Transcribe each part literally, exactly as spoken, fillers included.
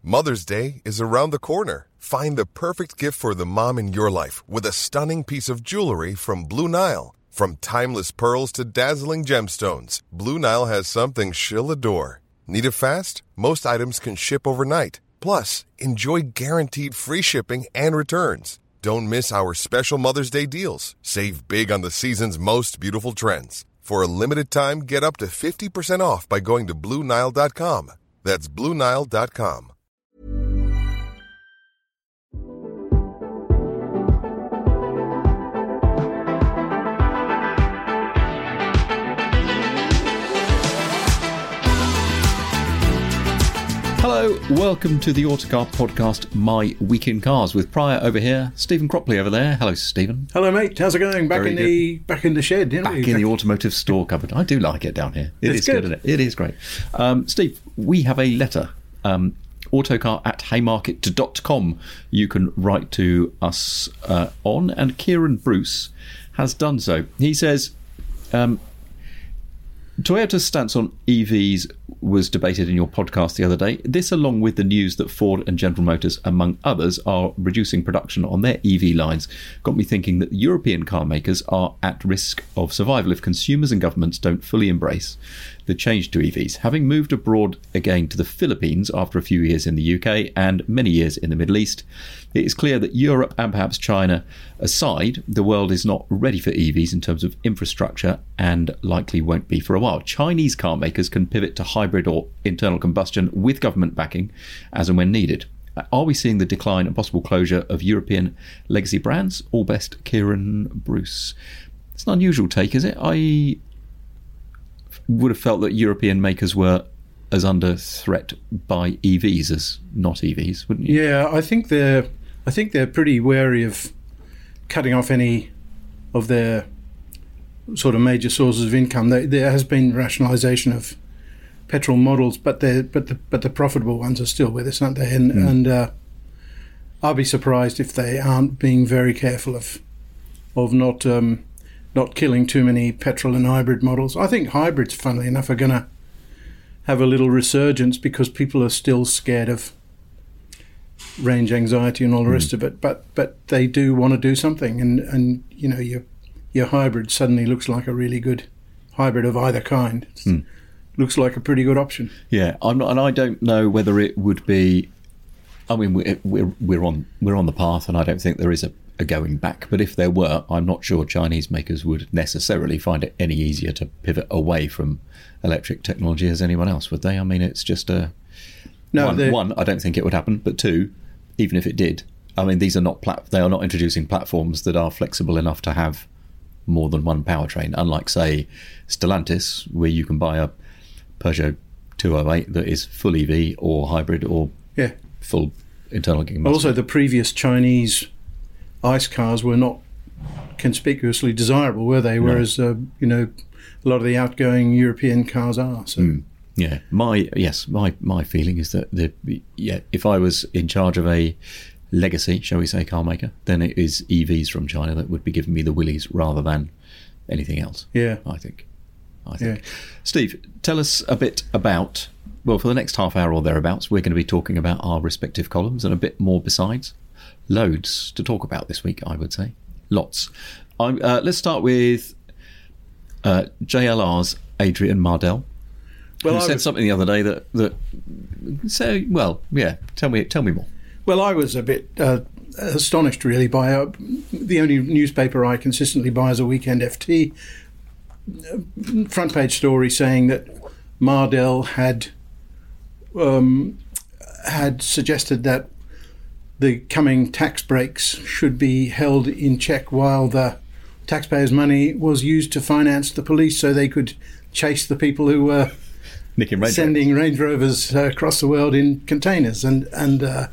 Mother's Day is around the corner. Find the perfect gift for the mom in your life with a stunning piece of jewelry from Blue Nile. From timeless pearls to dazzling gemstones, Blue Nile has something she'll adore. Need it fast? Most items can ship overnight. Plus, enjoy guaranteed free shipping and returns. Don't miss our special Mother's Day deals. Save big on the season's most beautiful trends. For a limited time, get up to fifty percent off by going to Blue Nile dot com. That's Blue Nile dot com. Hello, welcome to the Autocar podcast, My Week in Cars, with Pryor over here, Stephen Cropley over there. Hello, Stephen. Hello, mate. How's it going? Back Very in good. the back in the shed, didn't Back we? in the automotive store cupboard. I do like it down here. It It's is good. good. isn't it? It is great. Um, Steve, we have a letter. Um, autocar at haymarket dot com. You can write to us uh, on, and Kieran Bruce has done so. He says, um, Toyota's stance on E Vs was debated in your podcast the other day. This, along with the news that Ford and General Motors, among others, are reducing production on their E V lines, got me thinking that European car makers are at risk of survival if consumers and governments don't fully embrace the change to E Vs. Having moved abroad again to the Philippines after a few years in the U K and many years in the Middle East, it is clear that Europe and perhaps China aside, the world is not ready for E Vs in terms of infrastructure and likely won't be for a while. Chinese car makers can pivot to hybrid or internal combustion with government backing as and when needed. Are we seeing the decline and possible closure of European legacy brands? All best, Kieran Bruce. It's an unusual take, is it? I would have felt that European makers were as under threat by E Vs as not E Vs, wouldn't you? Yeah, I think they're I think they're pretty wary of cutting off any of their sort of major sources of income. There, there has been rationalisation of petrol models, but they but the but the profitable ones are still with us, aren't they? And mm. and uh, I'll be surprised if they aren't being very careful of of not um, not killing too many petrol and hybrid models. I think hybrids, funnily enough, are going to have a little resurgence because people are still scared of range anxiety and all the mm. rest of it. But but they do want to do something, and and you know your your hybrid suddenly looks like a really good hybrid of either kind. Mm. Looks like a pretty good option. Yeah, I'm not, and I don't know whether it would be. I mean, we're we're, we're on we're on the path, and I don't think there is a, a going back. But if there were, I'm not sure Chinese makers would necessarily find it any easier to pivot away from electric technology as anyone else, would they? I mean, it's just a no. One, one I don't think it would happen. But two, even if it did, I mean, these are not plat- they are not introducing platforms that are flexible enough to have more than one powertrain. Unlike, say, Stellantis, where you can buy a Peugeot two oh eight that is full E V or hybrid or yeah. full internal combustion. Also, the previous Chinese ICE cars were not conspicuously desirable, were they? Whereas, no. uh, you know, a lot of the outgoing European cars are. So. Mm. Yeah, my yes, my my feeling is that the yeah, if I was in charge of a legacy, shall we say, car maker, then it is E Vs from China that would be giving me the willies rather than anything else. Yeah, I think. I think. Yeah. Steve, tell us a bit about, well, for the next half hour or thereabouts, we're going to be talking about our respective columns and a bit more besides. Loads to talk about this week, I would say. Lots. I'm, uh, let's start with uh, J L R's Adrian Mardell, well, who I said was, something the other day that, that so, well, yeah, tell me, tell me more. Well, I was a bit uh, astonished, really, by uh, the only newspaper I consistently buy is a Weekend F T. Front page story saying that Mardell had um, had suggested that the coming tax breaks should be held in check while the taxpayers' money was used to finance the police so they could chase the people who were Nicking Range sending Range Rovers uh, across the world in containers. And, and uh,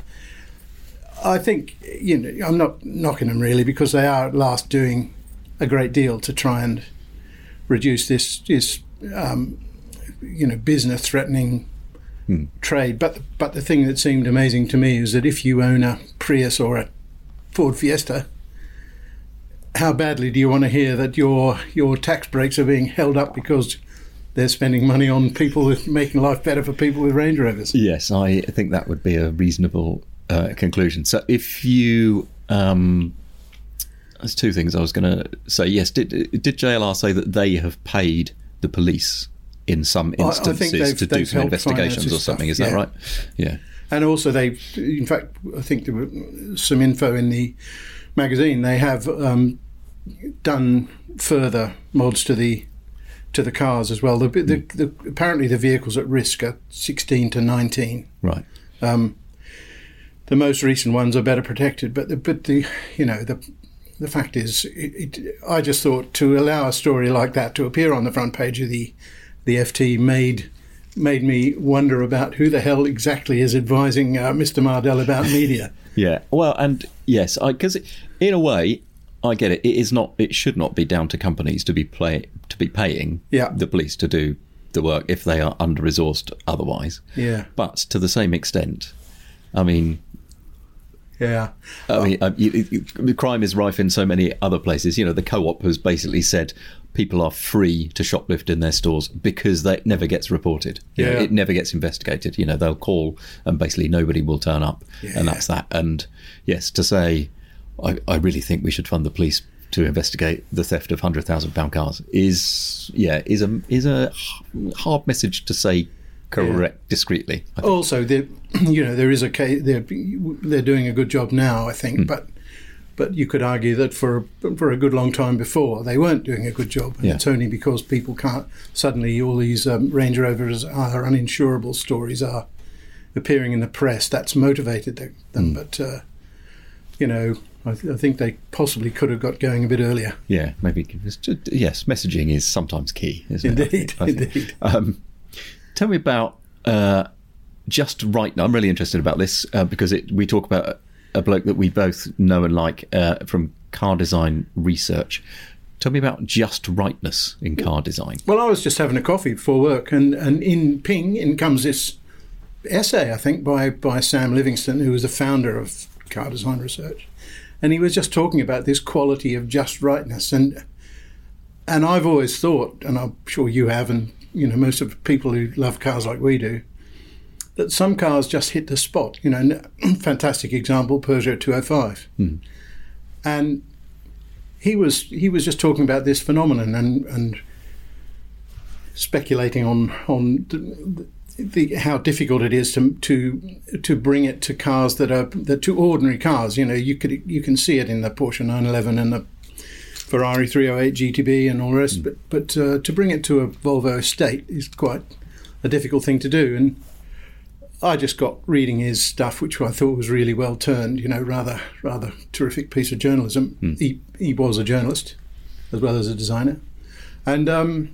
I think, you know, I'm not knocking them really because they are at last doing a great deal to try and reduce this, this um, you know, business-threatening hmm. trade. But but the thing that seemed amazing to me is that if you own a Prius or a Ford Fiesta, how badly do you want to hear that your your tax breaks are being held up because they're spending money on people with making life better for people with Range Rovers. Yes, I think that would be a reasonable uh, conclusion. So if you... Um, there's two things I was going to say. Yes, did did J L R say that they have paid the police in some instances I, I think they've, to do they've some helped investigations or something? Stuff, Is yeah. that right? Yeah. And also they, in fact, I think there were some info in the magazine. They have um, done further mods to the to the cars as well. The, the, the, apparently the vehicles at risk are sixteen to nineteen. Right. Um, the most recent ones are better protected, but the, but the you know the the fact is, it, it, I just thought to allow a story like that to appear on the front page of the the F T made made me wonder about who the hell exactly is advising uh, Mister Mardell about media. Yeah. Well, and yes, because in a way, I get it. It is not. It should not be down to companies to be play to be paying yeah. the police to do the work if they are under resourced otherwise. Yeah. But to the same extent, I mean. Yeah, I mean, uh, you, you, the crime is rife in so many other places. You know, the Co-op has basically said people are free to shoplift in their stores because that never gets reported. You yeah, know, it never gets investigated. You know, they'll call and basically nobody will turn up, yeah. and that's that. And yes, to say, I, I really think we should fund the police to investigate the theft of hundred thousand pound cars is, yeah, is a is a hard message to say. Correct, yeah. Discreetly. Also, you know, there is a case. They're they're doing a good job now, I think, mm. but but you could argue that for for a good long time before they weren't doing a good job, and yeah. it's only because people can't suddenly all these um, Range Rovers are uninsurable stories are appearing in the press. That's motivated them, mm. but uh, you know, I, th- I think they possibly could have got going a bit earlier. Yeah, maybe. Yes, messaging is sometimes key, isn't indeed, it? Indeed, indeed. Um, Tell me about uh, Just Right. Now, I'm really interested about this uh, because it, we talk about a, a bloke that we both know and like uh, from car design research. Tell me about just rightness in car design. Well, I was just having a coffee before work, and, and in Ping in comes this essay, I think, by, by Sam Livingston, who was the founder of car design research. And he was just talking about this quality of just rightness. And, and I've always thought, and I'm sure you have, and you know, most of the people who love cars like we do, that some cars just hit the spot. You know, fantastic example, Peugeot two oh five. Mm. And he was he was just talking about this phenomenon and, and speculating on on the, the, how difficult it is to to to bring it to cars that are that to ordinary cars. You know, you could you can see it in the Porsche nine eleven and the Ferrari three oh eight G T B and all the rest, mm. but but uh, to bring it to a Volvo estate is quite a difficult thing to do. And I just got reading his stuff, which I thought was really well turned. You know, rather rather terrific piece of journalism. Mm. He he was a journalist as well as a designer, and um,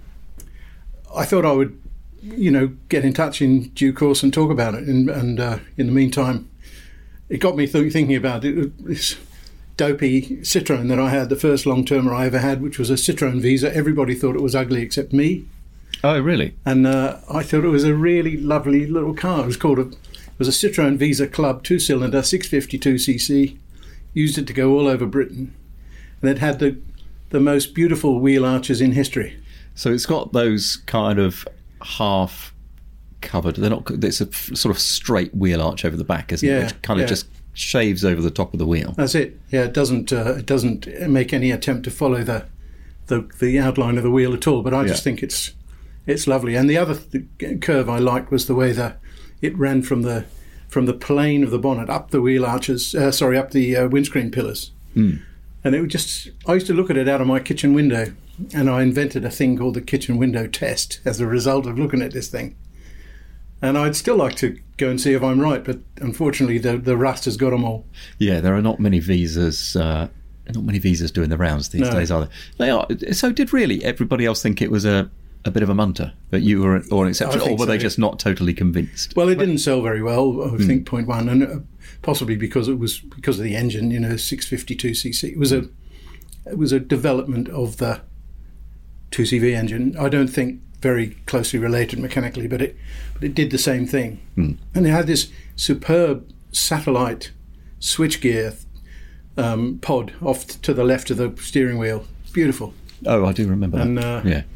I thought I would, you know, get in touch in due course and talk about it. And, and uh, in the meantime, it got me th- thinking about it. This dopey Citroen that I had, the first long-termer I ever had, which was a Citroen Visa. Everybody thought it was ugly except me. Oh, really? And uh, I thought it was a really lovely little car. It was called a, it was a Citroen Visa Club two-cylinder, six fifty-two c c. Used it to go all over Britain, and it had the the most beautiful wheel arches in history. So it's got those kind of half covered. They're not. It's a f- sort of straight wheel arch over the back, isn't yeah, it? Which kind of yeah. just shaves over the top of the wheel. That's it. Yeah, it doesn't. Uh, it doesn't make any attempt to follow the the, the outline of the wheel at all. But I just yeah. think it's it's lovely. And the other th- curve I liked was the way that it ran from the from the plane of the bonnet up the wheel arches. Uh, sorry, up the uh, windscreen pillars. Mm. And it would just. I used to look at it out of my kitchen window, and I invented a thing called the kitchen window test as a result of looking at this thing. And I'd still like to go and see if I'm right, but unfortunately the the rust has got them all. Yeah, there are not many visas. Uh, not many visas doing the rounds these no. days, are there? They are. So, did really everybody else think it was a, a bit of a munter, that you were, or an exception, or were so. they just not totally convinced? Well, it didn't sell very well. I think mm. point one, and uh, possibly because it was because of the engine. You know, six fifty-two c c. It was a it was a development of the two C V engine. I don't think very closely related mechanically, but it but it did the same thing. Mm. And it had this superb satellite switchgear um, pod off to the left of the steering wheel. Beautiful. Oh, I do remember and, that. Uh, yeah.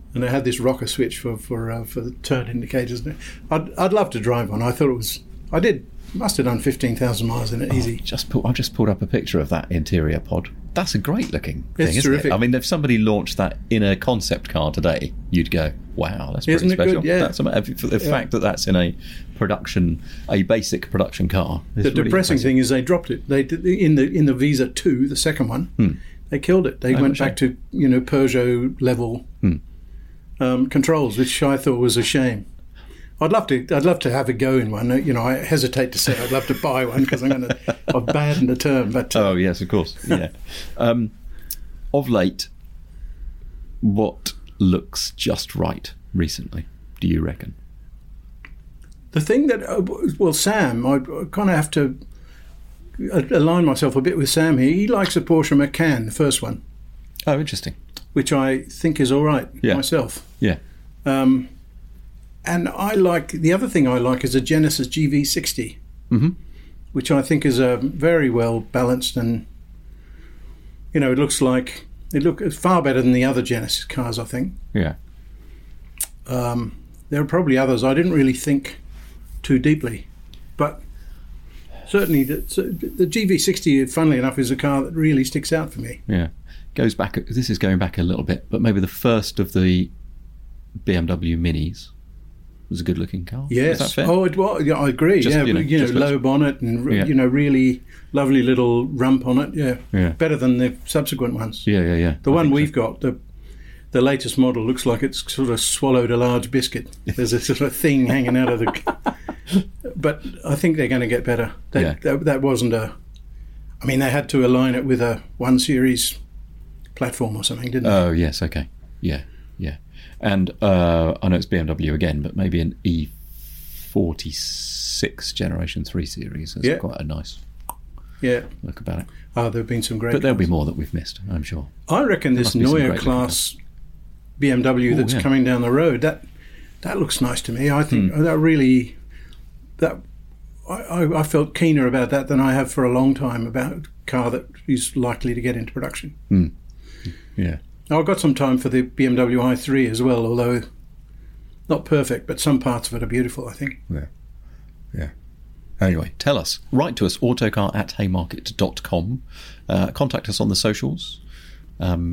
and they had this rocker switch for for uh, for the turn indicators. I'd I'd love to drive one. I thought it was. I did. Must have done fifteen thousand miles in it, easy. Oh, just pull, I've just pulled up a picture of that interior pod. That's a great looking thing, It's isn't terrific. it? I mean, if somebody launched that in a concept car today, you'd go, wow, that's pretty Isn't it good? special. Yeah. That's ama- the Yeah. fact that that's in a production, a basic production car. Is The really depressing impressive. thing is they dropped it. They did in the in the Visa two, the second one. Hmm. They killed it. They Oh, went shame. back to you know Peugeot level Hmm. um, controls, which I thought was a shame. I'd love to. I'd love to have a go in one. You know, I hesitate to say I'd love to buy one because I'm going to. I've abandoned the term, but uh, Oh yes, of course. Yeah. um, of late, what looks just right recently? Do you reckon? the thing that uh, well, Sam, I kind of have to align myself a bit with Sam here. He likes the Porsche Macan, the first one, Oh, interesting. which I think is all right Yeah. myself. Yeah. Um, and I like the other thing I like is a Genesis G V sixty, Mhm. which I think is a very well balanced and you know it looks like it look it's far better than the other Genesis cars. I think Yeah. um, there are probably others I didn't really think too deeply, but certainly the, so the G V sixty, funnily enough, is a car that really sticks out for me. Yeah. Goes back. This is going back a little bit, but maybe the first of the B M W Minis was a good-looking car. Yes. Is that fair? Oh, it was. Yeah, I agree. Just, yeah, you know, you know, just low looks- bonnet and Yeah. you know, really lovely little rump on it. Yeah. Yeah. Better than the subsequent ones. Yeah, yeah, yeah. The I one think we've so. got, the the latest model, looks like it's sort of swallowed a large biscuit. There's a sort of thing hanging out of the. But I think they're going to get better. That, Yeah. that that wasn't a. I mean, they had to align it with a one series platform or something, didn't they? Oh yes, okay, yeah, yeah. And uh, I know it's B M W again, but maybe an E forty-six Generation Three Series has Yeah. quite a nice Yeah. look about it. Oh, there have been some great. But there'll be cars. more that we've missed, I'm sure. I reckon this must be some Neue great class B M W Ooh, that's yeah. coming down the road, that that looks nice to me. I think Hmm. that really that I, I, I felt keener about that than I have for a long time about a car that is likely to get into production. Yeah, Now, I've got some time for the B M W i three as well, although not perfect, but some parts of it are beautiful, I think. yeah, yeah. Anyway, tell us. Write to us, autocar at haymarket dot com. Uh, contact us on the socials. Um,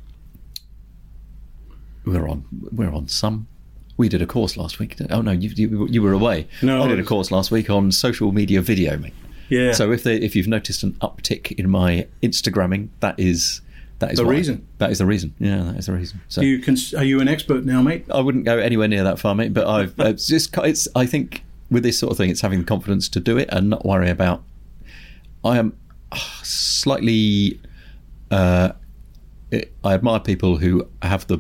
we're on. We're on some. We did a course last week. Oh no, you you, you were away. No, I I did a was- course last week on social media video, mate. Yeah. So if they, if you've noticed an uptick in my Instagramming, that is that is The why. reason. That is the reason. Yeah, that is the reason. So you can, are you an expert now, mate? I wouldn't go anywhere near that far, mate. But I've it's just it's. I think with this sort of thing, it's having the confidence to do it and not worry about. I am slightly. Uh, I admire people who have the.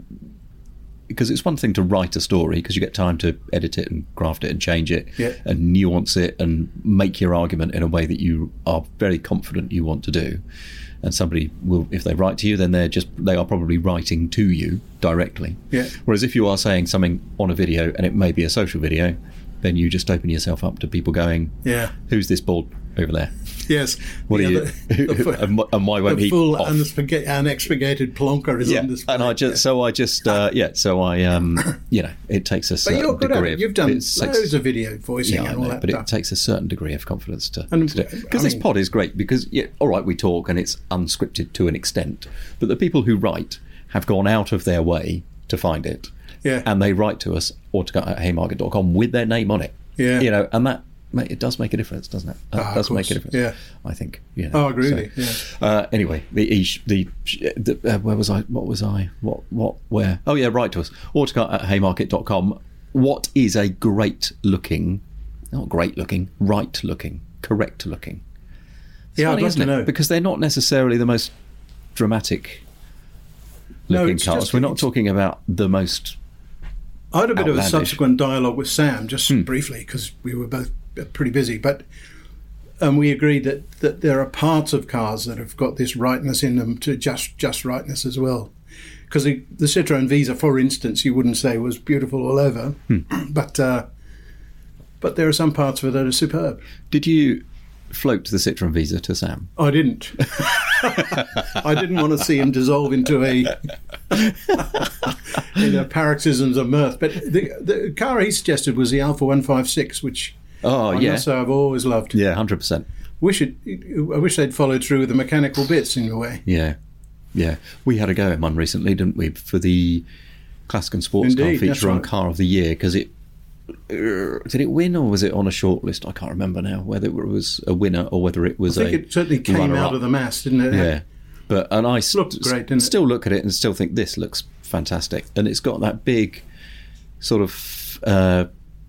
Because it's one thing to write a story because you get time to edit it and graft it and change it Yeah. and nuance it and make your argument in a way that you are very confident you want to do. And somebody will, if they write to you, then they're just they are probably writing to you directly. Yeah. Whereas if you are saying something on a video and it may be a social video, then you just open yourself up to people going, Yeah. "Who's this bald over there? Yes. What The are you? other- the fu- and, wh- and why won't the he full off?" unexpurga- unexpurgated plonker is Yeah, on display. and I just so I just uh, yeah, so I um you know it takes a But certain you're good at degree it. of You've done it loads takes- of video voicing yeah, I and all know, that but stuff. it takes a certain degree of confidence to, And, to do it. Because I this mean- pod is great because yeah, all right, we talk and it's unscripted to an extent, but the people who write have gone out of their way to find it, Yeah. and they write to us autocar at haymarket dot com with their name on it, Yeah. you know, and that mate, it does make a difference, doesn't it? That Ah, of does make a course, difference. yeah. I think. You know, Oh, I agree so, with you, yeah. Uh, anyway, the, each- the, the uh, where was I? What was I? What? What? Where? Oh yeah, write to us. autocar at haymarket dot com. What is a great looking, not great looking, right looking, correct looking? It's Yeah, I'd funny, love isn't to it? know. Because they're not necessarily the most dramatic No, looking it's cars. just- We're not it's- talking about the most. I had a bit of a outlandish. subsequent dialogue with Sam, just Hmm. briefly, because we were both pretty busy, but um, we agreed that, that there are parts of cars that have got this rightness in them to just just rightness as well. Because the, the Citroën Visa, for instance, you wouldn't say was beautiful all over, Hmm. but uh, but there are some parts of it that are superb. Did you float the Citroen Visa to Sam? I didn't. I didn't want to see him dissolve into a into paroxysms of mirth. But the the car he suggested was the Alfa one fifty-six, which Oh, I yeah. must say I've always loved. Yeah, one hundred percent. Wish it. I wish they'd followed through with the mechanical bits in a way. Yeah, yeah. We had a go at one recently, didn't we, for the Classic and Sports Indeed, Car that's feature on right. Car of the Year, because it uh, did it win or was it on a short list? I can't remember now whether it was a winner or whether it was I think a it certainly came runner-up. out of the mass, didn't it? Yeah, but and I st- Looked great, didn't it? still look at it and still think this looks fantastic, and it's got that big sort of uh,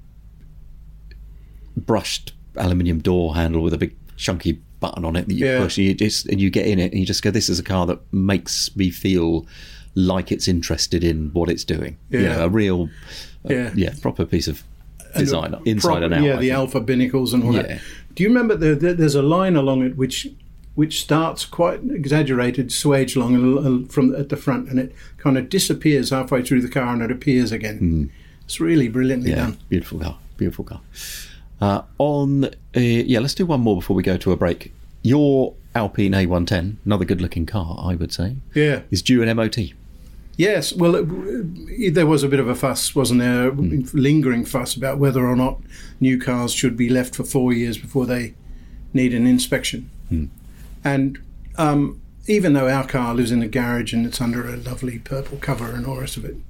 brushed aluminium door handle with a big chunky button on it that you Yeah. push, and you just and you get in it and you just go, this is a car that makes me feel like it's interested in what it's doing. You Yeah. know, a real uh, Yeah. yeah proper piece of design And inside proper- and out. Yeah, I the think. Alpha binnacles and all Yeah. that. Do you remember the, the, there's a line along it which which starts quite exaggerated swage long and l- l- from at the front, and it kind of disappears halfway through the car and it appears again. It's really brilliantly Yeah, done. beautiful car, beautiful car. Uh, on, uh, yeah, let's do one more before we go to a break. Your Alpine A one ten, another good-looking car, I would say, Yeah. is due an M O T. Yes, well, it, there was a bit of a fuss, wasn't there? Hmm. Lingering fuss about whether or not new cars should be left for four years before they need an inspection. Hmm. And um, even though our car lives in the garage and it's under a lovely purple cover and all the rest of it,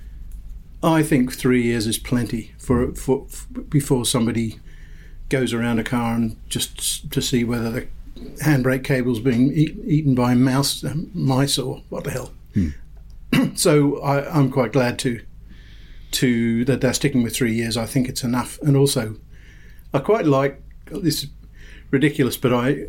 I think three years is plenty for, for, for before somebody goes around a car and just s- to see whether the handbrake cable's being eat, eaten by mouse, um, mice or what the hell. So I, I'm quite glad to to that they're sticking with three years. I think it's enough, and also I quite like this. Is ridiculous, but I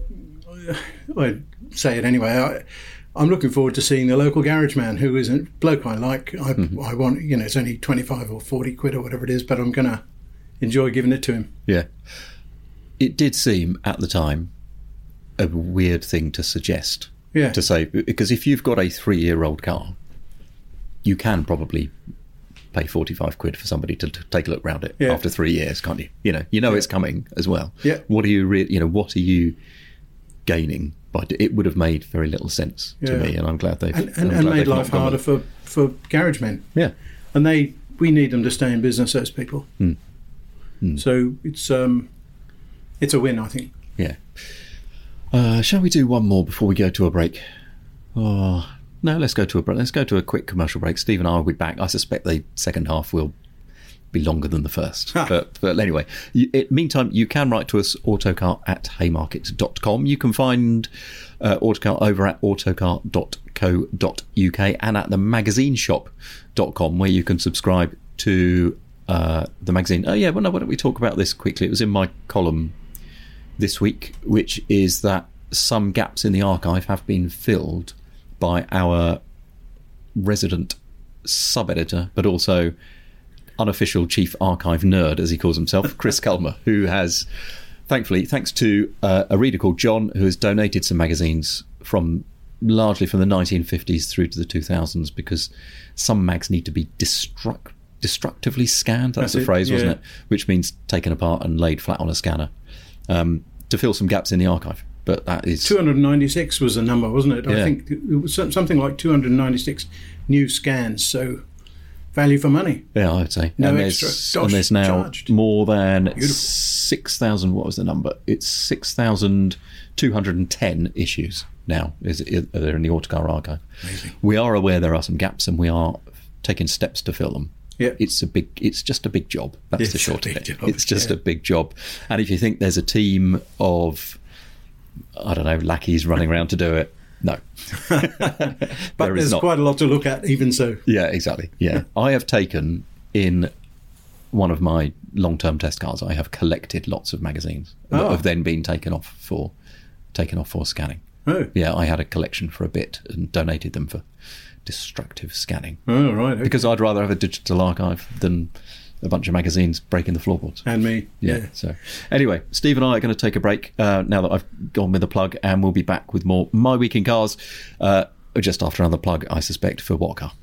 I say it anyway. I, I'm looking forward to seeing the local garage man, who is a bloke I like. I, Mm-hmm. I want, you know, it's only twenty-five or forty quid or whatever it is, but I'm gonna enjoy giving it to him. Yeah. It did seem, at the time, a weird thing to suggest. Yeah. To say, because if you've got a three-year-old car, you can probably pay forty-five quid for somebody to, to take a look round it Yeah. after three years, can't you? You know, you know it's coming as well. Yeah. What are you, re- you know, what are you gaining by? Do- it would have made very little sense to Yeah. me, and I'm glad they've And, and, I'm and glad made they've not life gone harder with- for, for garage men. Yeah. And they we need them to stay in business, those people. Mm. So it's um it's a win, I think. Yeah. Uh, shall we do one more before we go to a break? Oh, no, let's go to a break. Let's go to a quick commercial break. Steve and I will be back. I suspect the second half will be longer than the first. but, but anyway, you, it, meantime, you can write to us, autocar at haymarket dot com. You can find uh, Autocar over at autocar dot co dot uk and at the magazine shop dot com, where you can subscribe to uh, the magazine. Oh, yeah, well, no, why don't we talk about this quickly? It was in my column this week, which is that some gaps in the archive have been filled by our resident sub-editor, but also unofficial chief archive nerd, as he calls himself, Chris Culmer, who has, thankfully, thanks to uh, a reader called John, who has donated some magazines from largely from the nineteen fifties through to the two thousands, because some mags need to be destruct, destructively scanned. That's, That's the it, phrase, wasn't yeah. it? Which means taken apart and laid flat on a scanner um, to fill some gaps in the archive. But that is two hundred ninety-six was the number, wasn't it? I Yeah. think it was some- something like two hundred ninety-six new scans. So value for money. Yeah, I would say. No and extra there's, dosh and there's now charged. more than Beautiful. six thousand. What was the number? It's six thousand two hundred and ten issues now. Is is- are there in the Autocar archive? Amazing. We are aware there are some gaps, and we are taking steps to fill them. Yeah. It's a big. It's just a big job. That's It's the a short of big it. job, It's just yeah. a big job. And if you think there's a team of, I don't know, lackeys running around to do it, no. But There is there's not. quite a lot to look at, even so. Yeah, exactly. Yeah. I have taken in one of my long-term test cars, I have collected lots of magazines that Oh. have then been taken off for taken off for scanning. Oh, Yeah, I had a collection for a bit and donated them for destructive scanning, oh right. Okay. because I'd rather have a digital archive than a bunch of magazines breaking the floorboards. And me. Yeah. Yeah. So, anyway, Steve and I are going to take a break uh, now that I've gone with the plug, and we'll be back with more My Week in Cars uh, just after another plug, I suspect, for what car?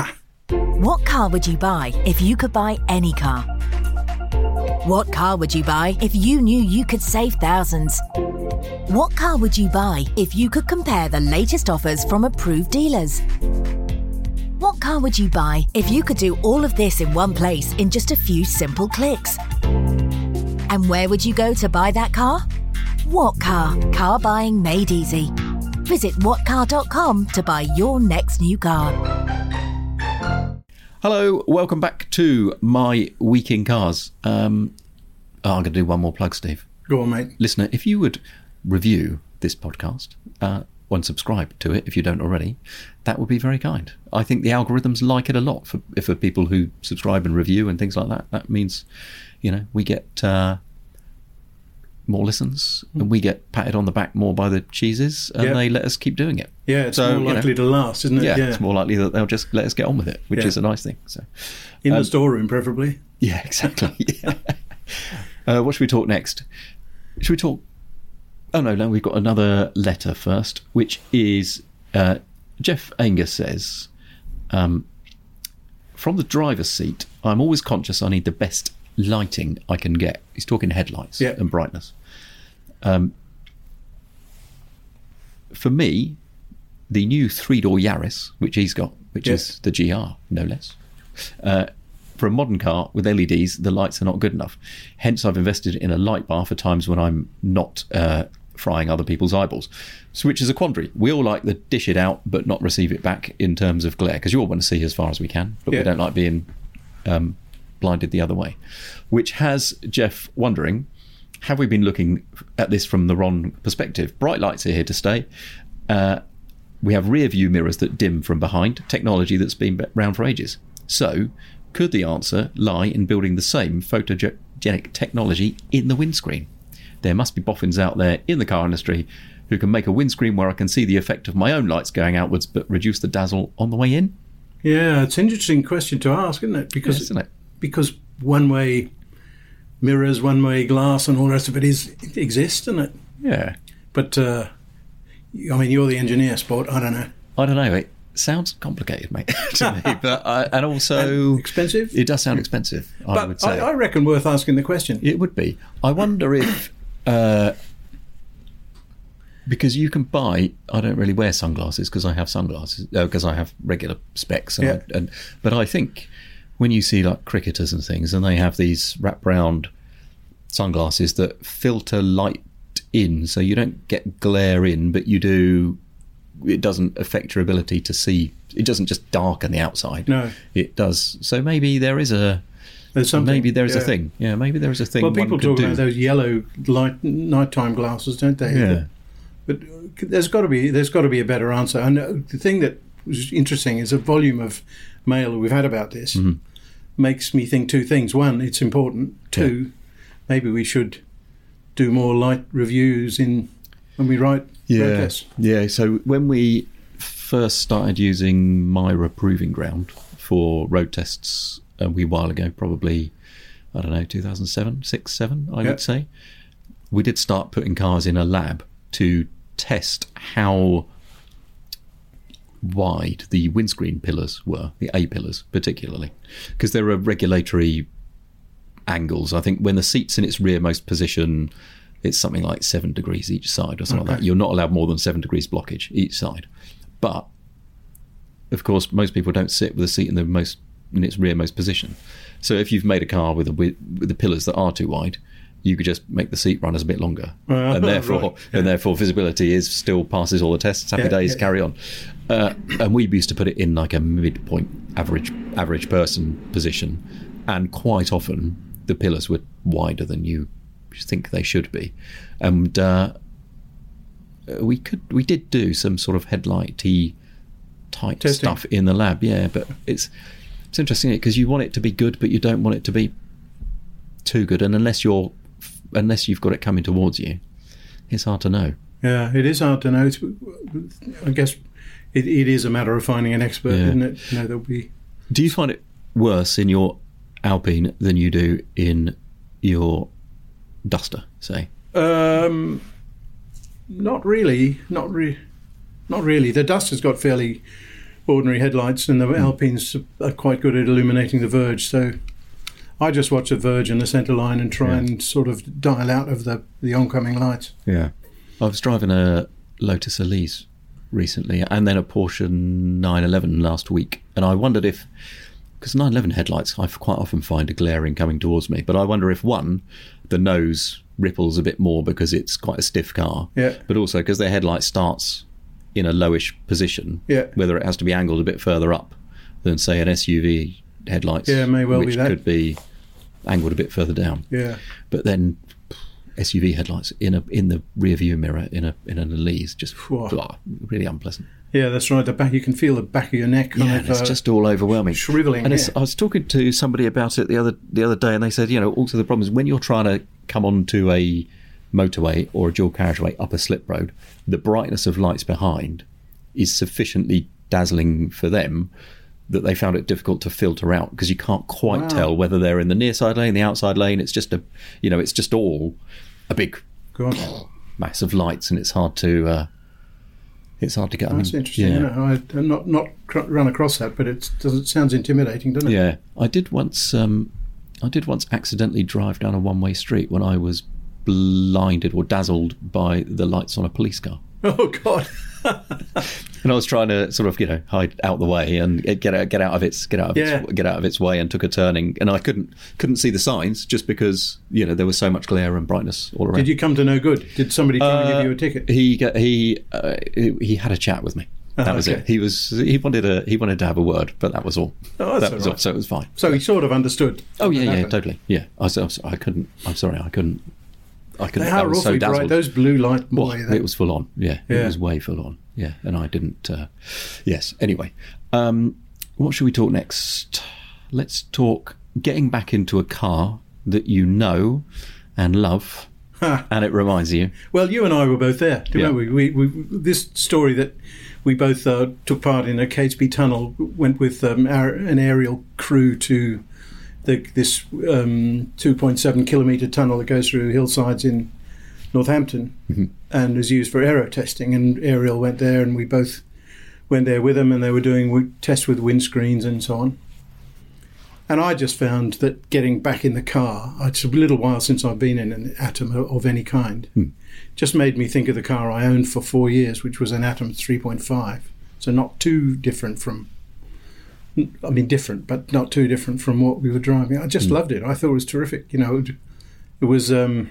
What car would you buy if you could buy any car? What car would you buy if you knew you could save thousands? What car would you buy if you could compare the latest offers from approved dealers? What car would you buy if you could do all of this in one place in just a few simple clicks? And where would you go to buy that car? What Car? Car buying made easy. Visit what car dot com to buy your next new car. Hello, welcome back to My Week in Cars. Um, oh, I'm going to do one more plug, Steve. Go on, mate. Listener, if you would review this podcast uh, and subscribe to it if you don't already, that would be very kind. I think the algorithms like it a lot for, for people who subscribe and review and things like that. That means, you know, we get uh, more listens and we get patted on the back more by the cheeses and Yep. they let us keep doing it. Yeah, it's So, more you likely know, to last, isn't it? Yeah, it's more likely that they'll just let us get on with it, which Yeah. is a nice thing. So, In um, the storeroom, preferably. yeah, exactly. Yeah. uh, what should we talk next? Should we talk... Oh, no, no, we've got another letter first, which is... Uh, Jeff Anger says, um, from the driver's seat, I'm always conscious I need the best lighting I can get. He's talking headlights Yeah. and brightness. Um, for me, the new three-door Yaris, which he's got, which Yes. is the G R, no less, uh, for a modern car with L E Ds, the lights are not good enough. Hence, I've invested in a light bar for times when I'm not uh, frying other people's eyeballs. So, which is a quandary. We all like the dish it out but not receive it back in terms of glare, because you all want to see as far as we can, but Yeah. we don't like being um, blinded the other way. Which has Jeff wondering, have we been looking at this from the wrong perspective? Bright lights are here to stay. Uh, we have rear view mirrors that dim from behind, technology that's been around for ages. So, could the answer lie in building the same photogenic technology in the windscreen? There must be boffins out there in the car industry who can make a windscreen where I can see the effect of my own lights going outwards but reduce the dazzle on the way in. Yeah, it's an interesting question to ask, isn't it? Because Yes, isn't it? because one-way mirrors, one-way glass, and all the rest of it is it exists, doesn't it? Yeah. But uh, I mean, you're the engineer, Sport. I don't know. I don't know. It sounds complicated, mate, to me. But uh, and also And expensive? It does sound expensive. I would But say I, I reckon worth asking the question. it would be. I wonder if uh, because you can buy. I don't really wear sunglasses because I have sunglasses because I have regular specs. And, Yeah. I, and but I think when you see like cricketers and things, and they have these wrap-round sunglasses that filter light in, so you don't get glare in, but you do. It doesn't affect your ability to see. It doesn't just darken the outside. No. It does. So maybe there is a. There's something. Maybe there is yeah. a thing. Yeah, maybe there is a thing. Well, one people could talk do. about those yellow light nighttime glasses, don't they? Yeah. But there's got to be there's got to be a better answer. And uh, the thing that was interesting is the volume of mail that we've had about this Mm-hmm. makes me think two things. One, it's important. Two, maybe we should do more light reviews in when we write road tests. Yeah, so when we first started using Myra Proving Ground for road tests a wee while ago, probably, I don't know, two thousand seven, six, seven, I Yeah. would say, we did start putting cars in a lab to test how wide the windscreen pillars were, the A pillars particularly, because there are regulatory angles. I think when the seat's in its rearmost position, it's something like seven degrees each side or something like Okay. that. You're not allowed more than seven degrees blockage each side. But, of course, most people don't sit with the seat in the most in its rearmost position. So if you've made a car with, a, with, with the pillars that are too wide, you could just make the seat runners a bit longer, Uh, and therefore, right, yeah. and therefore, visibility is still passes all the tests. Happy Yeah, days, yeah. carry on. Uh, and we used to put it in like a midpoint, average, average person position, and quite often the pillars were wider than you think they should be, and uh, we could, we did do some sort of headlighty type Testing. stuff in the lab, yeah. But it's it's interesting because you want it to be good, but you don't want it to be too good, and unless you're unless you've got it coming towards you, it's hard to know. Yeah, it is hard to know. It's, I guess it, it is a matter of finding an expert, Yeah. isn't it? You know, there'll be. Do you find it worse in your Alpine than you do in your Duster, say? Um, not really. Not re- Not really. The Duster's got fairly ordinary headlights, and the Alpines are quite good at illuminating the verge. So I just watch the verge and the centre line and try Yeah. and sort of dial out of the, the oncoming lights. Yeah. I was driving a Lotus Elise recently, and then a Porsche nine eleven last week, and I wondered if, because nine eleven headlights I quite often find are glaring coming towards me, but I wonder if, one, the nose ripples a bit more because it's quite a stiff car, yeah. but also because their headlight starts in a lowish position, yeah. whether it has to be angled a bit further up than, say, an S U V headlights, yeah, may well which be that. could be angled a bit further down. Yeah. But then S U V headlights in a in the rear view mirror in a in an Elise, just oh, really unpleasant. Yeah, that's right. The back, you can feel the back of your neck. Kind yeah, of, it's uh, just all overwhelming, shriveling. And yeah. it's, I was talking to somebody about it the other the other day, and they said, you know, also the problem is when you're trying to come onto a motorway or a dual carriageway up a slip road, the brightness of lights behind is sufficiently dazzling for them that they found it difficult to filter out, because you can't quite wow. tell whether they're in the near side lane, the outside lane. It's just a, you know, it's just all a big God. mass of lights, and it's hard to, uh, it's hard to get. Oh, I mean, that's interesting. Yeah. You know, I've not not cr- run across that, but it does. It sounds intimidating, doesn't it? Yeah, I did once. Um, I did once accidentally drive down a one-way street when I was blinded or dazzled by the lights on a police car. Oh God. And I was trying to sort of, you know, hide out the way and get out, get out of its, get out of yeah. its, get out of its way, and took a turning, and I couldn't, couldn't see the signs just because, you know, there was so much glare and brightness all around. Did you come to no good? Did somebody try uh, and give you a ticket? He he uh, he had a chat with me. That Oh, was okay. it. He was he wanted a he wanted to have a word, but that was all. Oh, that's that was all all. right. So it was fine. So he sort of understood. Oh yeah, what yeah, happened. totally. Yeah, I was, I, was, I couldn't. I'm sorry, I couldn't. I couldn't. They I are was so awfully dazzled. bright. Those blue light. Well, Boy, they- it was full on. Yeah, it Yeah. was way full on. Yeah, and I didn't. Uh, yes. Anyway, um, what should we talk next? Let's talk getting back into a car that you know and love, and it reminds you. Well, you and I were both there. Do you Yeah. remember? We, we, we, this story that we both uh, took part in at Catesby Tunnel, went with um, our, an aerial crew to the, this um, two point seven kilometre tunnel that goes through hillsides in Northampton, mm-hmm. and was used for aero testing. And Ariel went there, and we both went there with them, and they were doing w- tests with windscreens and so on. And I just found that getting back in the car, it's a little while since I've been in an Atom of any kind, Hmm. just made me think of the car I owned for four years, which was an Atom three point five. So not too different from, I mean different, but not too different from what we were driving. I just Hmm. loved it. I thought it was terrific. You know, it, it was, um,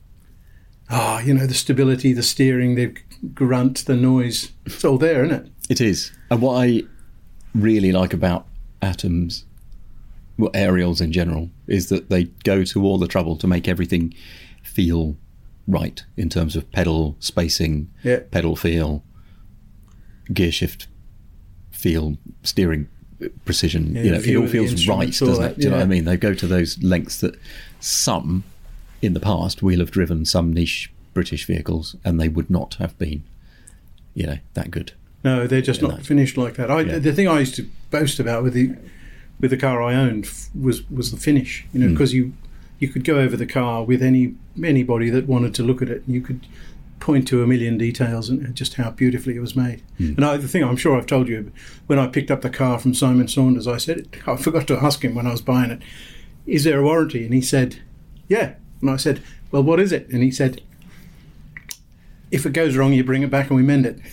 ah, you know, the stability, the steering, the grunt, the noise. It's all there, isn't it? It is. And what I really like about Atoms, well, aerials in general, is that they go to all the trouble to make everything feel right in terms of pedal spacing, Yeah. pedal feel, gear shift feel, steering precision. Yeah, you know, it view all of the feels right, instruments, all doesn't that, it? Do you know what I yeah. mean? They go to those lengths that some, in the past, we'll have driven some niche British vehicles, and they would not have been, you know, that good. No, they're just Yeah, not no. finished like that. I, Yeah. The thing I used to boast about with the with the car I owned f- was was the finish. You know, Mm. because you you could go over the car with any anybody that wanted to look at it, and you could point to a million details and just how beautifully it was made. Mm. And I, the thing I'm sure I've told you, when I picked up the car from Simon Saunders, I said, I forgot to ask him when I was buying it, is there a warranty? And he said, yeah. And I said, well, what is it? And he said, if it goes wrong, you bring it back and we mend it.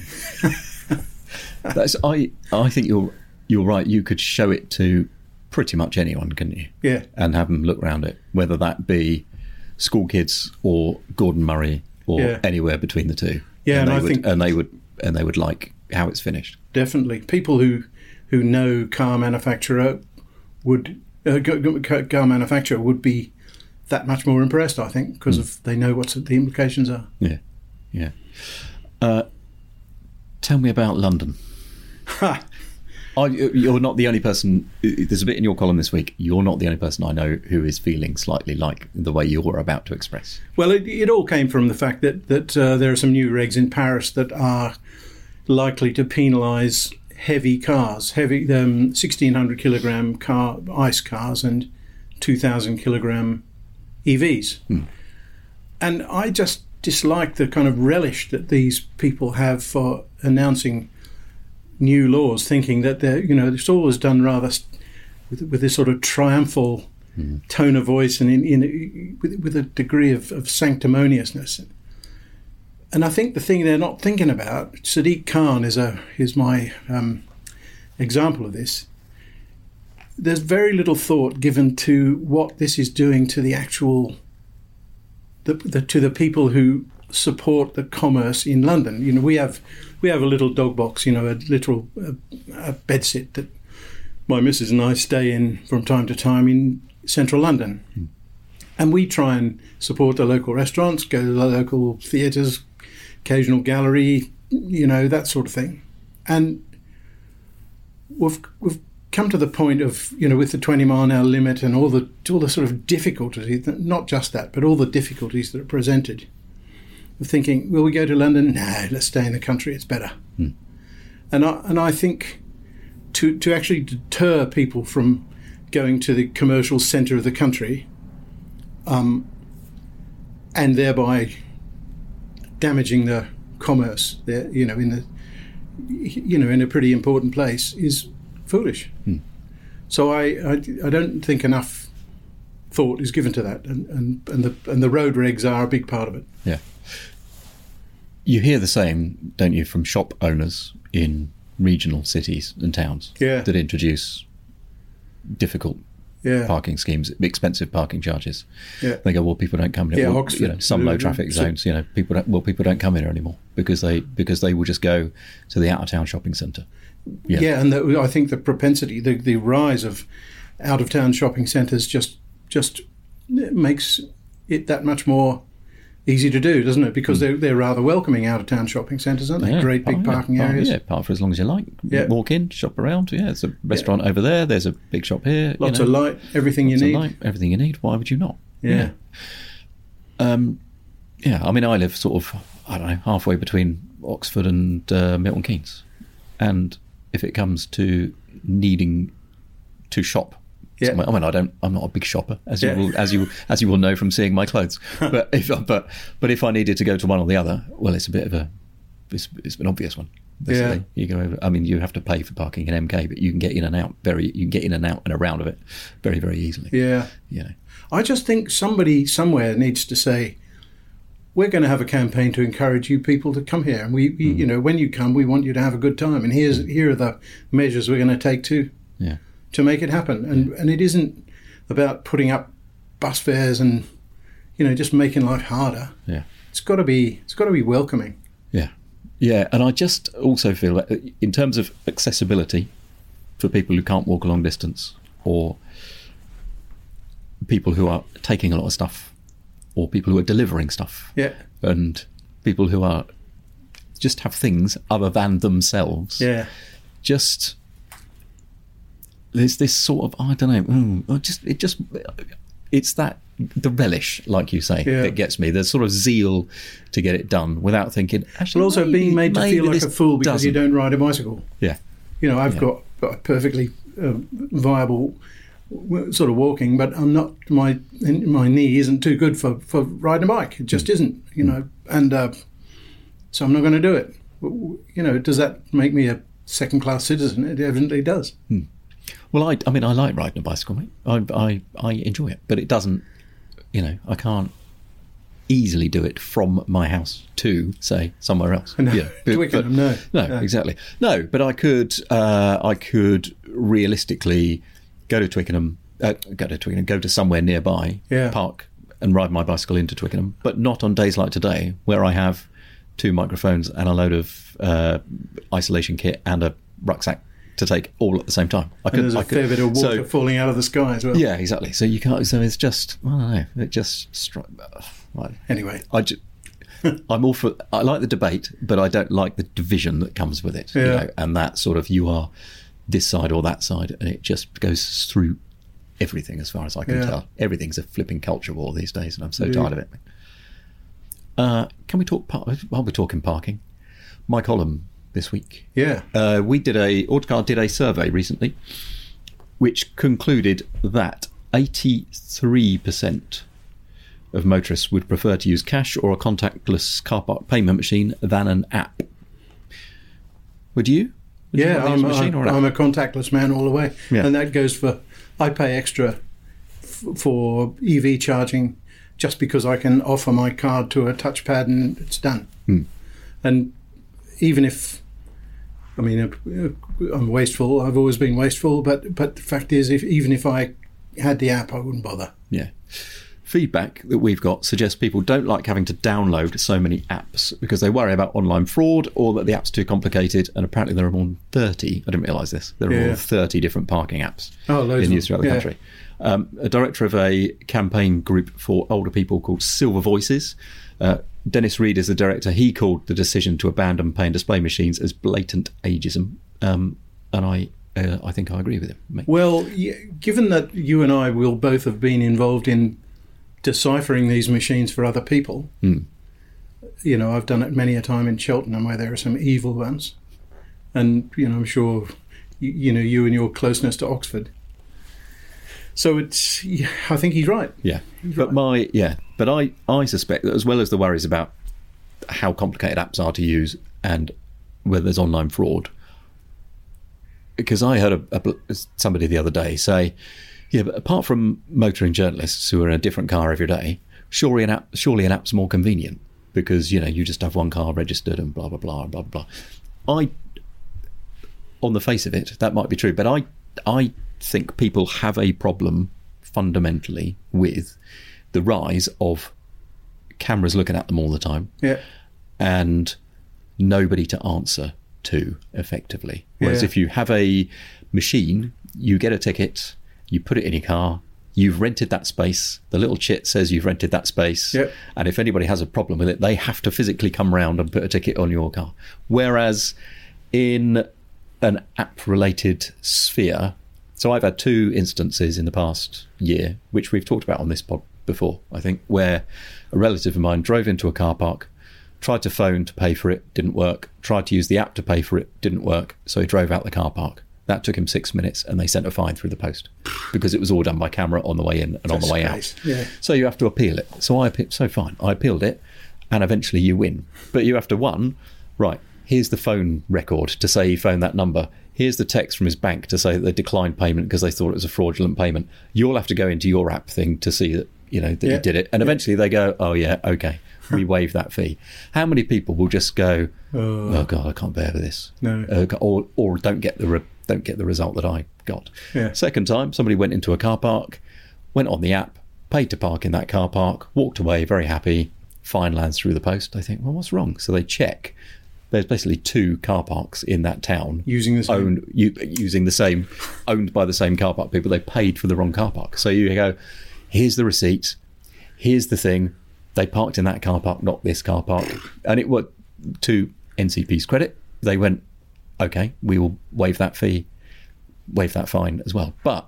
That's I. I think you're you're right. You could show it to pretty much anyone, couldn't you? Yeah. And have them look round it, whether that be school kids or Gordon Murray or Yeah. anywhere between the two. Yeah, and they I would, think- and they would and they would like how it's finished. Definitely, people who who know car manufacturer would uh, go- go- car manufacturer would be that much more impressed. I think because Hmm. of they know what the implications are. Yeah, yeah. Uh, tell me about London. Ha! I, you're not the only person. There's a bit in your column this week. You're not the only person I know who is feeling slightly like the way you're about to express. Well, it, it all came from the fact that that uh, there are some new regs in Paris that are likely to penalise heavy cars, heavy um, sixteen hundred kilogram car ICE cars and two thousand kilogram E Vs. Hmm. And I just dislike the kind of relish that these people have for announcing new laws, thinking that they're, you know, it's always done rather st- with, with this sort of triumphal Hmm. tone of voice and in, in with, with a degree of, of sanctimoniousness. and I think the thing they're not thinking about, Sadiq Khan is a is my um, example of this. There's very little thought given to what this is doing to the actual, the, the to the people who support the commerce in London. You know, we have we have a little dog box, you know, a little uh, a bedsit that my missus and I stay in from time to time in central London. Mm. And we try and support the local restaurants, go to the local theatres, occasional gallery, you know, that sort of thing. And we've we've come to the point of, you know, with the twenty mile an hour limit and all the all the sort of difficulties, not just that, but all the difficulties that are presented, of thinking, will we go to London? No, let's stay in the country, it's better. Hmm. And I and I think to to actually deter people from going to the commercial centre of the country, um, and thereby damaging the commerce there, you know, in the you know in a pretty important place, is foolish. Hmm. So I, I I don't think enough thought is given to that, and, and, and the and the road regs are a big part of it. Yeah. You hear the same, don't you, from shop owners in regional cities and towns yeah. that introduce difficult yeah. parking schemes, expensive parking charges. Yeah. They go, well, people don't come here. Yeah, well, Oxford, you know, some low traffic so, zones, you know, people don't, well, people don't come here anymore because they because they will just go to the out of town shopping centre. Yeah, yeah and the, I think the propensity, the, the rise of out of town shopping centres just just makes it that much more easy to do, doesn't it? Because mm. they're, they're rather welcoming out-of-town shopping centres, aren't they? Yeah. Great big oh, yeah. parking park, areas. Yeah, park for as long as you like. Yeah. Walk in, shop around. Yeah, there's a restaurant yeah. over there. There's a big shop here. Lots you know. of light, everything Lots you need. Of light, everything you need. Why would you not? Yeah. Yeah. Um, yeah, I mean, I live sort of, I don't know, halfway between Oxford and uh, Milton Keynes. And if it comes to needing to shop, Yeah. I mean, I don't. I'm not a big shopper, as you Yeah. will, as you as you will know from seeing my clothes. But if but but if I needed to go to one or the other, well, it's a bit of a it's, it's an obvious one. Basically. Yeah. You go over. I mean, you have to pay for parking in M K, but you can get in and out very. You can get in and out and around of it very very easily. Yeah. You know. I just think somebody somewhere needs to say, we're going to have a campaign to encourage you people to come here, and we, we mm. you know, when you come, we want you to have a good time, and here's here are the measures we're going to take to. Yeah. to make it happen. And yeah. and it isn't about putting up bus fares and, you know, just making life harder. Yeah. It's got to be it's got to be welcoming. Yeah. Yeah, and I just also feel that in terms of accessibility for people who can't walk a long distance, or people who are taking a lot of stuff, or people who are delivering stuff. Yeah. And people who are just have things other than themselves. Yeah. Just there's this sort of, I don't know, mm, just it just it's that the relish, like you say, yeah. that gets me. There's sort of zeal to get it done without thinking. Actually, but also maybe, being made to feel like a fool because doesn't. you don't ride a bicycle. Yeah, you know, I've yeah. got, got a perfectly uh, viable w- sort of walking, but I'm not. My my knee isn't too good for, for riding a bike. It just mm. isn't. You know, and uh, so I'm not going to do it. You know, does that make me a second class citizen? It evidently does. Mm. Well, I, I mean, I like riding a bicycle, mate. I, I, I enjoy it, but it doesn't, you know, I can't easily do it from my house to, say, somewhere else. No, yeah, but, Twickenham, but, no. no. No, exactly. No, but I could, uh, I could realistically go to Twickenham, uh, go to Twickenham, go to somewhere nearby, yeah. park and ride my bicycle into Twickenham, but not on days like today, where I have two microphones and a load of uh, isolation kit and a rucksack to take all at the same time. I and could, there's a I fair could, bit of water so, falling out of the sky as well. Yeah, exactly. So you can't. So it's just, I don't know. It just struck. Like, anyway, I just, I'm all for. I like the debate, but I don't like the division that comes with it. Yeah. You know, and that sort of, you are this side or that side, and it just goes through everything as far as I can yeah. tell. Everything's a flipping culture war these days, and I'm so yeah. tired of it. Uh, can we talk? Par- while we're talking parking, my column this week. Yeah. Uh, we did a, Autocar did a survey recently which concluded that eighty-three percent of motorists would prefer to use cash or a contactless car park payment machine than an app. Would you? Would yeah, you I'm, machine a, or an I'm app? a contactless man all the way. Yeah. And that goes for, I pay extra f- for E V charging just because I can offer my card to a touchpad and it's done. Hmm. And even if, I mean, uh, I'm wasteful. I've always been wasteful. But but the fact is, if even if I had the app, I wouldn't bother. Yeah. Feedback that we've got suggests people don't like having to download so many apps because they worry about online fraud or that the app's too complicated. And apparently there are more than thirty. I didn't realise this. There are Yeah. more than thirty different parking apps Oh, loads in of use throughout the them. Yeah. country. Um, a director of a campaign group for older people called Silver Voices, uh, Dennis Reed is the director. He called the decision to abandon pay and display machines as blatant ageism. Um, and I uh, I think I agree with him. mate. Well, yeah, given that you and I will both have been involved in deciphering these machines for other people, Mm. you know, I've done it many a time in Cheltenham where there are some evil ones. And, you know, I'm sure, you, you know, you and your closeness to Oxford. So it's, yeah, I think he's right. Yeah, but my yeah, but I, I suspect that as well as the worries about how complicated apps are to use and whether there's online fraud, because I heard a, a, somebody the other day say, yeah, but apart from motoring journalists who are in a different car every day, surely an app surely an app's more convenient because you know you just have one car registered and blah blah blah and blah blah blah. I, on the face of it, that might be true, but I I. think people have a problem fundamentally with the rise of cameras looking at them all the time Yeah. and nobody to answer to effectively. Whereas Yeah. if you have a machine, you get a ticket, you put it in your car, you've rented that space, the little chit says you've rented that space, Yep. and if anybody has a problem with it, they have to physically come round and put a ticket on your car. Whereas in an app-related sphere, so I've had two instances in the past year, which we've talked about on this pod before, I think, where a relative of mine drove into a car park, tried to phone to pay for it, didn't work, tried to use the app to pay for it, didn't work, so he drove out the car park. That took him six minutes and they sent a fine through the post because it was all done by camera on the way in and on the way out. Yeah. So you have to appeal it. So I appe- so fine, I appealed it and eventually you win. But you have to, one, right, here's the phone record to say he phoned that number. Here's the text from his bank to say that they declined payment because they thought it was a fraudulent payment. You'll have to go into your app thing to see that, you know, that Yeah. you did it. And eventually they go, oh, yeah, okay, we waive that fee. How many people will just go, Uh, oh, God, I can't bear this. No. Uh, or or don't get the re- don't get the result that I got. Yeah. Second time, somebody went into a car park, went on the app, paid to park in that car park, walked away very happy, fine lands through the post. They think, well, what's wrong? So they check. There's basically two car parks in that town Using the same- owned u- using the same owned by the same car park people. They paid for the wrong car park. So you go, here's the receipt, here's the thing. They parked in that car park, not this car park. And it was to N C P's credit. They went, okay, we will waive that fee, waive that fine as well. But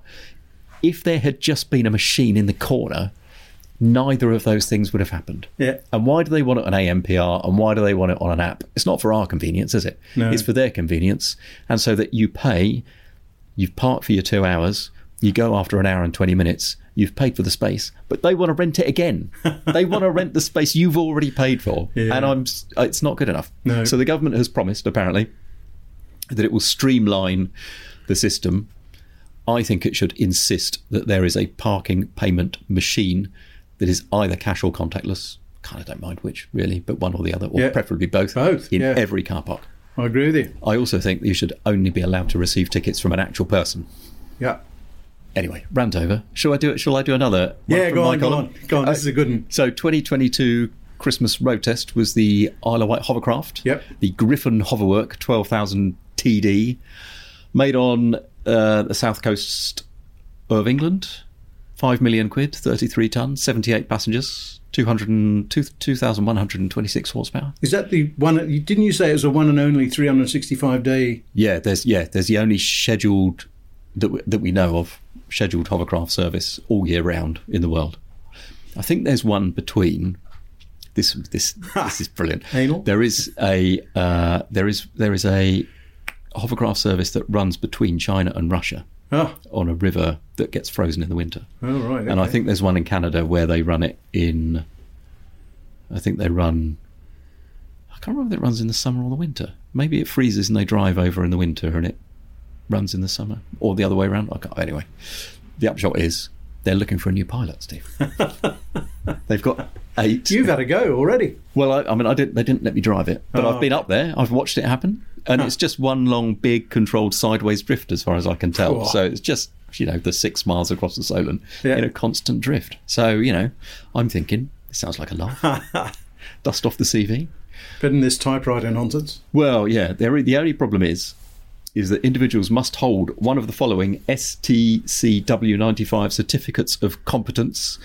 if there had just been a machine in the corner, neither of those things would have happened. Yeah. And why do they want it on A M P R and why do they want it on an app? It's not for our convenience, is it? No. It's for their convenience. And so that you pay, you've parked for your two hours, you go after an hour and twenty minutes, you've paid for the space, but they want to rent it again. They want to rent the space you've already paid for. Yeah. And I'm, s- it's not good enough. No. So the government has promised, apparently, that it will streamline the system. I think it should insist that there is a parking payment machine that is either cash or contactless. Kind of don't mind which, really, but one or the other, or Yeah. preferably both, Both, in yeah. every car park. I agree with you. I also think that you should only be allowed to receive tickets from an actual person. Yeah. Anyway, rant over. Shall I do it? Shall I do another? one Yeah, from go my on, go column? on. Go on, this is a good one. So twenty twenty-two Christmas road test was the Isle of Wight hovercraft. Yep. The Griffon Hoverwork twelve thousand T D, made on uh, the south coast of England. Five million quid, thirty-three tonnes, seventy-eight passengers, two hundred two thousand one hundred twenty-six horsepower. Is that the one? Didn't you say it was a one and only three hundred sixty-five day? Yeah, there's yeah, there's the only scheduled that we, that we know of scheduled hovercraft service all year round in the world. I think there's one between this this this is brilliant. Anal? There is a uh, there is there is a hovercraft service that runs between China and Russia Oh, on a river that gets frozen in the winter. oh right. And I okay. think there's one in Canada where they run it in. I think they run. I can't remember if it runs in the summer or the winter. Maybe it freezes and they drive over in the winter and it runs in the summer, or the other way around. I can't, anyway, the upshot is they're looking for a new pilot, Steve. They've got eight. You've had a go already. Well, I, I mean, I didn't. They didn't let me drive it, but Oh. I've been up there. I've watched it happen, and Huh. it's just one long, big, controlled sideways drift, as far as I can tell. Cool. So it's just, you know, the six miles across the Solent Yeah. in a constant drift. So, you know, I'm thinking this sounds like a laugh. Dust off the C V. Better than this typewriter nonsense. Well, yeah. The, the only problem is, is that individuals must hold one of the following S T C W ninety-five certificates of competence: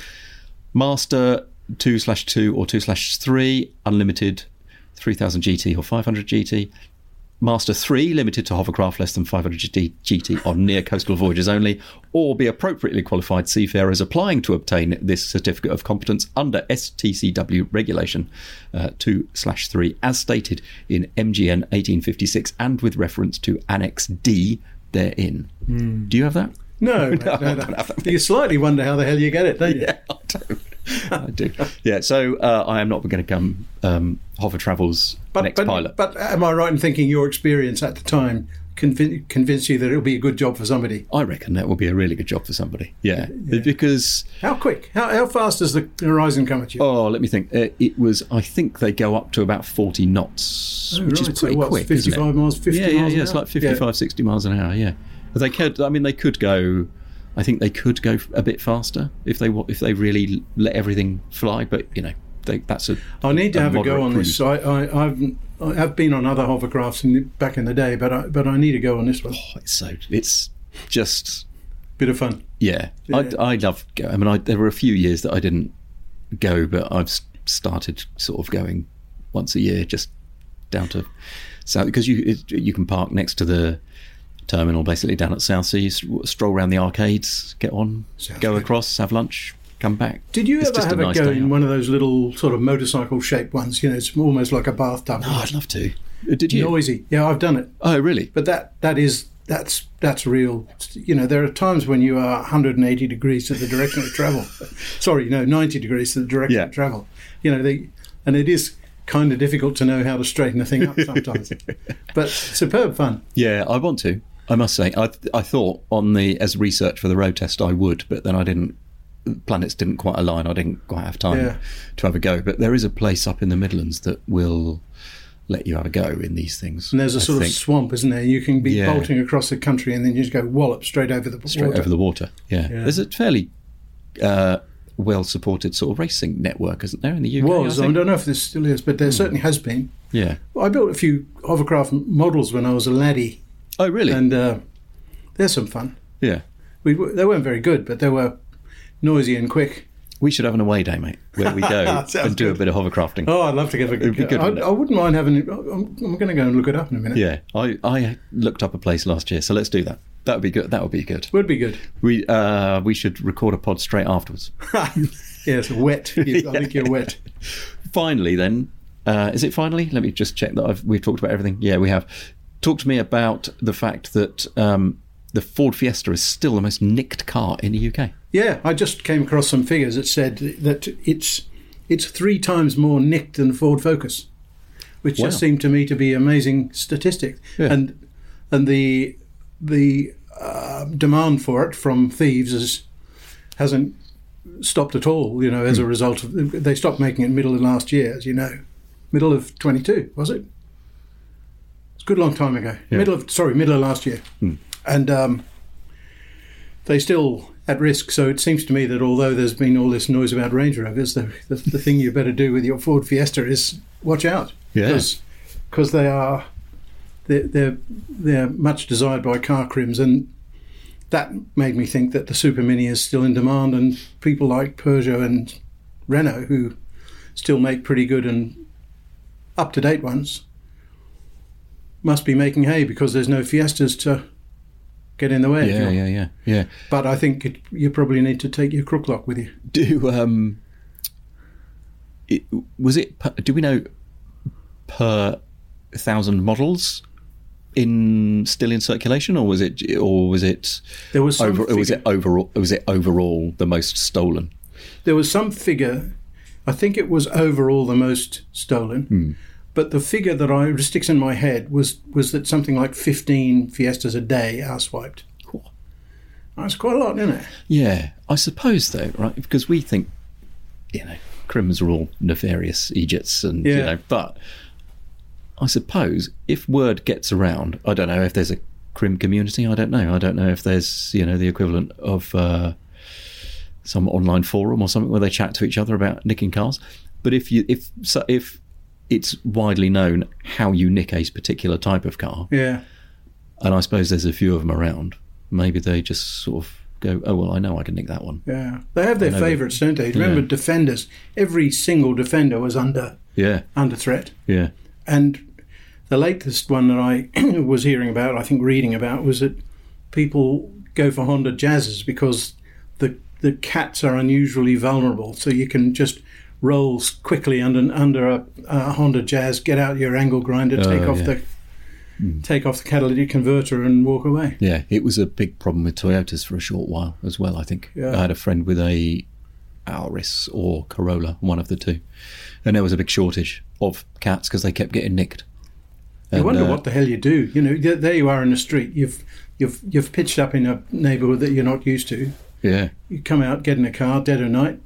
Master two slash two or two slash three, unlimited, three thousand G T or five hundred G T. Master three, limited to hovercraft less than five hundred G T on near coastal voyages only, or be appropriately qualified seafarers applying to obtain this certificate of competence under S T C W regulation uh, two slash three, as stated in M G N eighteen fifty-six and with reference to Annex D therein. Do you have that? No, No, no, I no. don't have that. You slightly wonder how the hell you get it, don't you? Yeah, I do. I do. Yeah, so uh, I am not going to become um, Hover Travel's But, next but, pilot. but am I right in thinking your experience at the time convin- convinced you that it'll be a good job for somebody? I reckon that will be a really good job for somebody. Yeah, because How quick? How, how fast does the horizon come at you? oh, let me think. Uh, it was. I think they go up to about forty knots, Oh, which right. is pretty so what's quick. isn't it? fifty-five miles, fifty yeah, yeah, miles yeah. an It's hour? like fifty-five, sixty miles an hour. Yeah, but they could. I mean, they could go. I think they could go a bit faster if they wa- if they really let everything fly. But you know, they, that's a. I need to a have a go moderate on cruise. this. I, I, I've I've been on other hovercrafts in the, back in the day, but I, but I need to go on this one. Oh, it's so. It's just. Bit of fun. Yeah, Yeah. I, I love. Go. I mean, I, there were a few years that I didn't go, but I've s- started sort of going once a year, just down to South, because you it, you can park next to the terminal, basically down at Southsea. You s- stroll around the arcades, get on, Sounds go good. across, have lunch, come back. Did you It's ever just have a, nice go day in out. one of those little sort of motorcycle-shaped ones? You know, it's almost like a bathtub. Oh, I'd love to. Uh, Did you? Noisy. Yeah, I've done it. Oh, really? But that that is that's that's real. You know, there are times when you are one hundred eighty degrees to the direction of travel. Sorry, no, ninety degrees to the direction Yeah. of travel. You know, they, and it is kind of difficult to know how to straighten a thing up sometimes. But superb fun. Yeah, I want to. I must say, I I thought on the as research for the road test I would, but then I didn't. Planets didn't quite align. I didn't quite have time Yeah. to have a go. But there is a place up in the Midlands that will let you have a go in these things. And there's a I sort think. of swamp, isn't there? You can be Yeah. bolting across the country and then you just go wallop straight over the straight water. over the water. Yeah, Yeah. there's a fairly uh, well supported sort of racing network, isn't there, in the U K? Was I I, think? don't know if this still is, but there certainly has been. Yeah. Well, I built a few hovercraft models when I was a laddie, Oh, really? and uh, they're some fun. yeah. We, they weren't very good, but they were noisy and quick. We should have an away day, mate, where we go Sounds and do a good. bit of hovercrafting. Oh, I'd love to give a It'd be good, I, wouldn't it? I wouldn't mind having it. I'm, I'm going to go and look it up in a minute. Yeah, I, I looked up a place last year, so let's do that. That would be good. That would be good. Would be good. We uh, we should record a pod straight afterwards. Yes, wet. Yes, I think you're wet. Finally, then, uh, is it finally? Let me just check that I've we've talked about everything. Yeah, we have. Talk to me about the fact that um, the Ford Fiesta is still the most nicked car in the U K. Yeah, I just came across some figures that said that it's it's three times more nicked than Ford Focus, which just Wow. seemed to me to be amazing statistic. Yeah. And and the the uh, demand for it from thieves is, hasn't stopped at all. You know, as a Hmm. result of they stopped making it middle of last year, as you know, middle of twenty-two, was it? It's a good long time ago. Yeah. Middle of sorry, middle of last year, and um, they still at risk. So it seems to me that although there's been all this noise about Range Rovers, the, the, the thing you better do with your Ford Fiesta is watch out. Yeah. Because they are they're, they're they're much desired by car crims, and that made me think that the Super Mini is still in demand, and people like Peugeot and Renault, who still make pretty good and up to date ones, must be making hay because there's no Fiestas to get in the way. if you Yeah, like. yeah, yeah, yeah. But I think it, you probably need to take your crook lock with you. Do um, it, was it? per- Do we know per thousand models in still in circulation, or was it, or was it There was some over? Or was figure- it overall? Was it overall the most stolen? There was some figure, I think it was overall the most stolen, Hmm. but the figure that I sticks in my head was was that something like fifteen Fiestas a day are swiped. Cool. That's quite a lot, isn't it? Yeah, I suppose though, right? Because we think, you know, crims are all nefarious idiots, and Yeah. you know, but I suppose if word gets around, I don't know if there's a crim community. I don't know. I don't know if there's, you know, the equivalent of uh, some online forum or something where they chat to each other about nicking cars. But if you if so if it's widely known how you nick a particular type of car, Yeah. and I suppose there's a few of them around, maybe they just sort of go, oh, well, I know I can nick that one. Yeah. They have their I know that- favourites, don't they? Remember Yeah. Defenders? Every single Defender was under Yeah, under threat. yeah. And the latest one that I was hearing about, I think reading about, was that people go for Honda Jazzes because the the cats are unusually vulnerable. So you can just roll quickly under under a, a Honda Jazz, get out your angle grinder, take Oh, off yeah. the take off the catalytic converter, and walk away. Yeah, it was a big problem with Toyotas for a short while as well, I think. Yeah. I had a friend with a Auris or Corolla, one of the two, and there was a big shortage of cats because they kept getting nicked. You And, wonder uh, what the hell you do. You know, th- there you are in the street. You've you've you've pitched up in a neighbourhood that you're not used to. Yeah. You come out, get in a car, dead of night,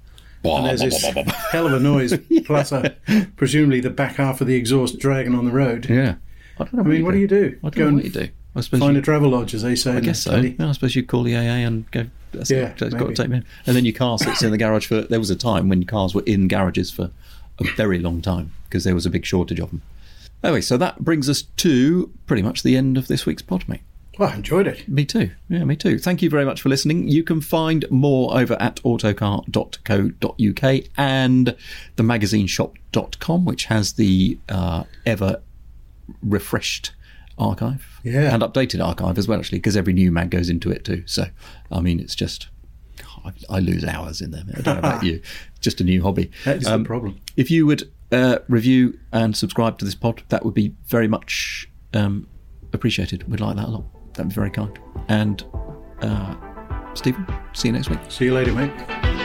and there's this hell of a noise, plus a, presumably the back half of the exhaust dragging on the road. Yeah. I don't know. I mean, what do you do? I don't Go know and what you do. I suppose Find you, a travel lodge, as they say. I in guess the so. telly. Yeah, I suppose you'd call the A A and go, that's Yeah, it, it's got maybe. to take me in. And then your car sits in the garage for, there was a time when cars were in garages for a very long time because there was a big shortage of them. Anyway, so that brings us to pretty much the end of this week's pod, mate. Well, I enjoyed it. Me too. Yeah, me too. Thank you very much for listening. You can find more over at autocar dot co dot uk and the magazine shop dot com, which has the uh, ever refreshed archive Yeah. and updated archive as well, actually, because every new mag goes into it too. So, I mean, it's just, I, I lose hours in them. I don't know about you. It's just a new hobby. That is Um, the problem. If you would uh, review and subscribe to this pod, that would be very much um, appreciated. We'd like that a lot. That'd be very kind. And uh, Stephen, see you next week. See you later, mate.